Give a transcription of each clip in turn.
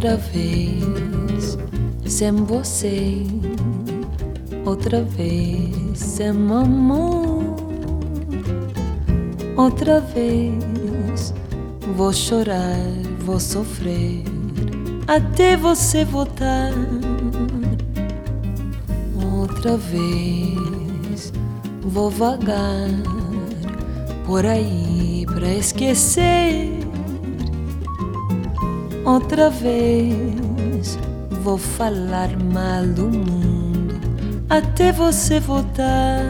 Outra vez, sem você. Outra vez, sem amor. Outra vez, vou chorar, vou sofrer, até você voltar. Outra vez, vou vagar por aí pra esquecer. Outra vez, vou falar mal do mundo até você voltar.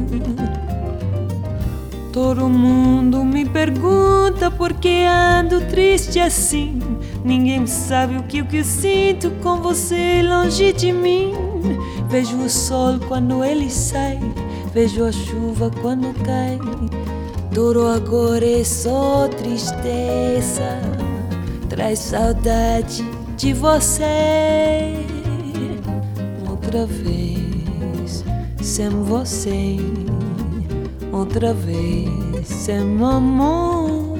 Todo mundo me pergunta por que ando triste assim. Ninguém sabe o que eu sinto com você longe de mim. Vejo o sol quando ele sai, vejo a chuva quando cai. Tudo agora é só tristeza, traz saudade de você. Outra vez, sem você. Outra vez, sem amor.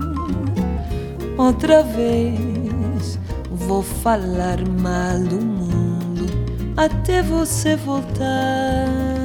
Outra vez, vou falar mal do mundo até você voltar.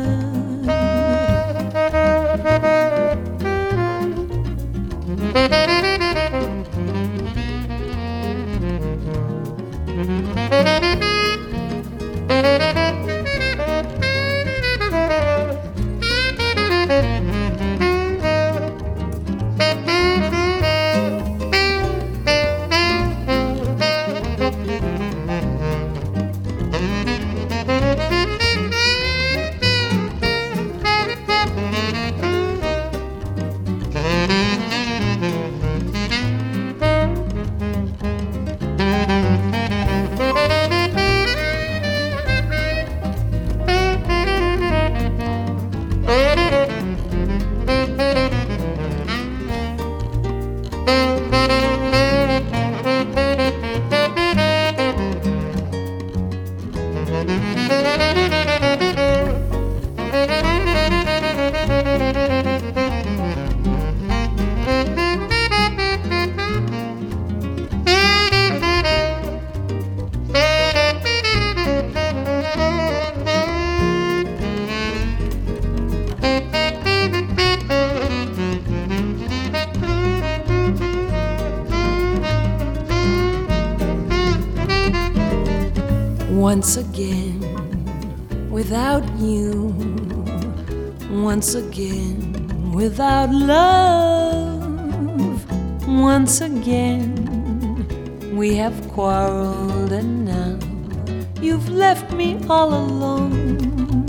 Once again, without you. Once again, without love. Once again, we have quarreled and now you've left me all alone.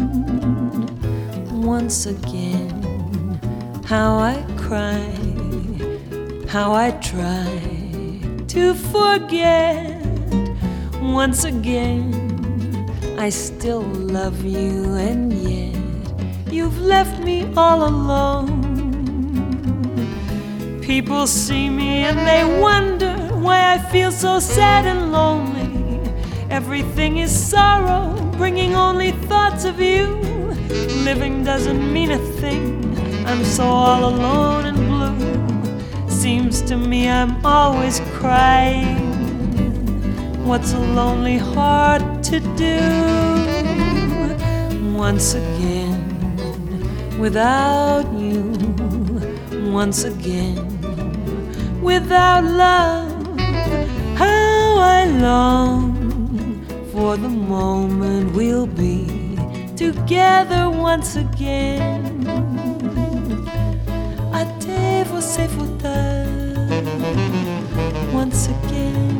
Once again, how I cry, how I try to forget. Once again, I still love you, and yet you've left me all alone. People see me and they wonder why I feel so sad and lonely. Everything is sorrow, bringing only thoughts of you. Living doesn't mean a thing, I'm so all alone and blue. Seems to me I'm always crying. What's a lonely heart to do? Once again, without you. Once again, without love. How I long for the moment we'll be together once again. Até você voltar. Once again.